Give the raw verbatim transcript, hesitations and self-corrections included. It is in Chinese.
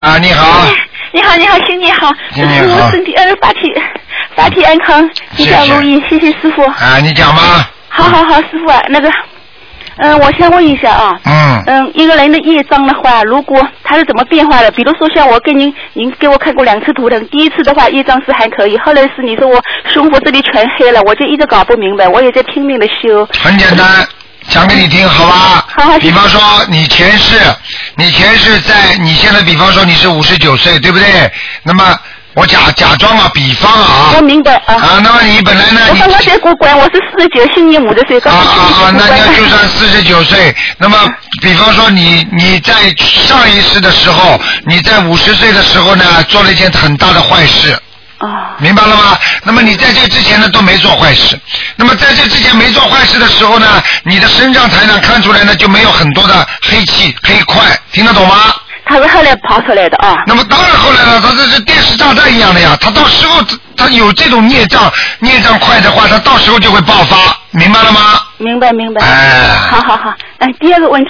啊，你好。 你好，你好，新年好。 新年好。 我身体呃法体法体安康，吉祥如意，谢谢师傅。 啊，你讲吧。 好好好，师傅啊，那个，嗯、呃，我想问一下啊。 嗯。 嗯，一个人的业障的话，如果他是怎么变化的？比如说像我跟您，您给我看过两次图腾，第一次的话业障是还可以，后来是你说我胸部这里全黑了，我就一直搞不明白，我也在拼命的修。 很简单。讲给你听好吧？ 好好。 比方说你前世，你前世在你现在，比方说你是五十九岁，对不对？那么我假假装啊，比方啊。 我明白啊。 啊，那么你本来呢？ 我刚刚在过关，我是四十九，新年五十岁。 啊啊啊！那那就算四十九岁。那么，比方说你你在上一世的时候，你在五十岁的时候呢，做了一件很大的坏事。 哦， 明白了吗？那么你在这之前呢都没做坏事，那么在这之前没做坏事的时候呢，你的身上才能看出来呢就没有很多的黑气黑块，听得懂吗？ 他是后来跑出来的啊。 那么当然后来了，他这是电视炸弹一样的呀，他到时候他有这种孽障孽障块的话，他到时候就会爆发，明白了吗？ 明白明白。 哎。 好好好，哎，第二个问题。